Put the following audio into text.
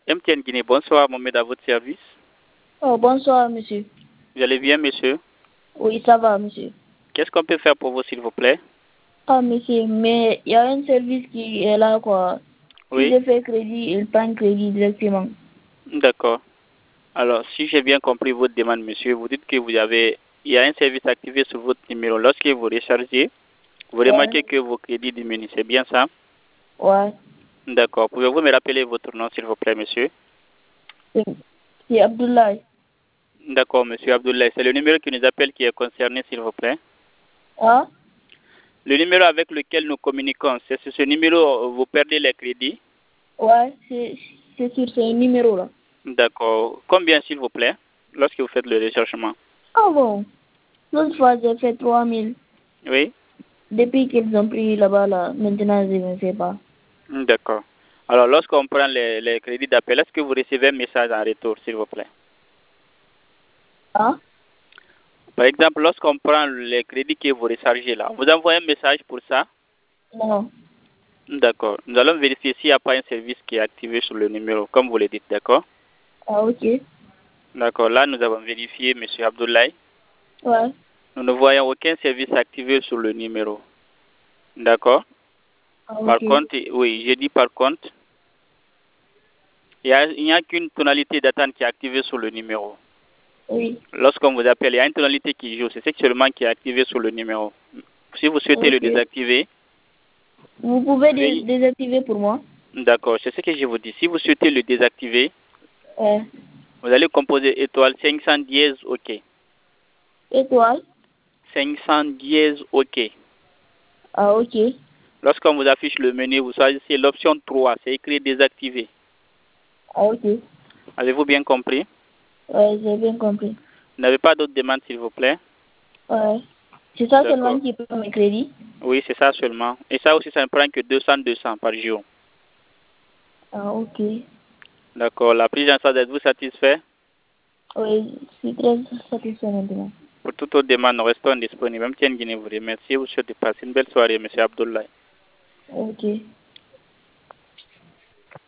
MTN Guinée, bonsoir, Mohamed, à votre service. Oh, bonsoir, monsieur. Vous allez bien, monsieur? Oui, ça va, monsieur. Qu'est-ce qu'on peut faire pour vous, s'il vous plaît? Ah, monsieur, mais il y a un service qui est là, quoi. Si Oui, je fais crédit, il prend crédit directement. d'accord. Alors, si j'ai bien compris votre demande, monsieur, vous dites que il y a un service activé sur votre numéro. Lorsque vous rechargez, vous Ouais, remarquez que vos crédits diminuent. C'est bien ça? ouais. D'accord. Pouvez-vous me rappeler votre nom, s'il vous plaît, monsieur? C'est c'est Abdoulaye. D'accord, monsieur Abdoulaye. C'est le numéro qui nous appelle qui est concerné, s'il vous plaît. Ah, Le numéro avec lequel nous communiquons, c'est sur ce numéro vous perdez les crédits? ouais, c'est sur ce numéro-là. D'accord. Combien, s'il vous plaît, lorsque vous faites le recherchement? Ah bon, l'autre fois, j'ai fait 3000. Oui? Depuis qu'ils ont pris là-bas, là, maintenant, je ne sais pas. D'accord. Alors, lorsqu'on prend les crédits d'appel, est-ce que vous recevez un message en retour, s'il vous plaît? Ah, Par exemple, lorsqu'on prend les crédits que vous rechargez là, vous envoyez un message pour ça? non. D'accord. Nous allons vérifier s'il n'y a pas un service qui est activé sur le numéro, comme vous le dites, d'accord? Ah, ok. D'accord. Là, nous avons vérifié, monsieur Abdoulaye. Ouais. Nous ne voyons aucun service activé sur le numéro. D'accord? Ah, Par ok. contre, oui, j'ai dit par contre, il n'y a qu'une tonalité d'attente qui est activée sur le numéro. Oui. Lorsqu'on vous appelle, il y a une tonalité qui joue. C'est seulement qui est activée sur le numéro. Si vous souhaitez le Ok. désactiver, Vous pouvez veuillez... désactiver pour moi? D'accord, c'est ce que je vous dis. Si vous souhaitez le désactiver, Ouais. vous allez composer étoile 500 dièse OK. Étoile? 500 dièse OK. Ah, ok. Lorsqu'on vous affiche le menu, vous choisissez l'option 3. C'est écrit désactiver. Ah, ok. Avez-vous bien compris? Ouais, j'ai bien compris. Vous n'avez pas d'autres demandes, s'il vous plaît? Ouais. C'est ça seulement D'accord. qui prend mes crédits? Oui, c'est ça seulement. Et ça aussi, ça ne prend que 200 par jour. Ah, ok. D'accord. La prise en charge, êtes-vous satisfait? Oui, je suis très satisfait maintenant. Pour toute autre demande, nous restons disponibles. Même Guinée vous remercie. Vous souhaite de passer une belle soirée, M. Abdoulaye. Ok.